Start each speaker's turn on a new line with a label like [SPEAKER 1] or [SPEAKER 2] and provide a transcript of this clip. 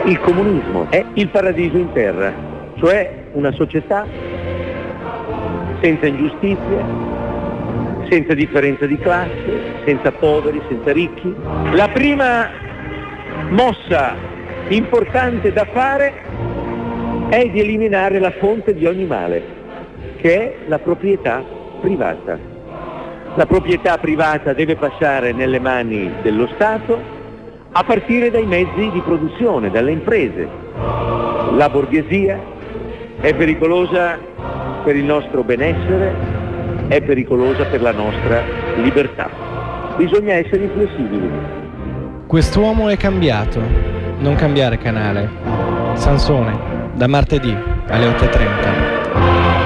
[SPEAKER 1] Il comunismo è il paradiso in terra, cioè una società senza ingiustizie, senza differenza di classe, senza poveri, senza ricchi. La prima mossa importante da fare è di eliminare la fonte di ogni male, che è la proprietà privata. La proprietà privata deve passare nelle mani dello Stato a partire dai mezzi di produzione, dalle imprese. La borghesia è pericolosa per il nostro benessere, è pericolosa per la nostra libertà. Bisogna essere inflessibili.
[SPEAKER 2] Quest'uomo è cambiato, non cambiare canale. Sansone, da martedì alle 8:30.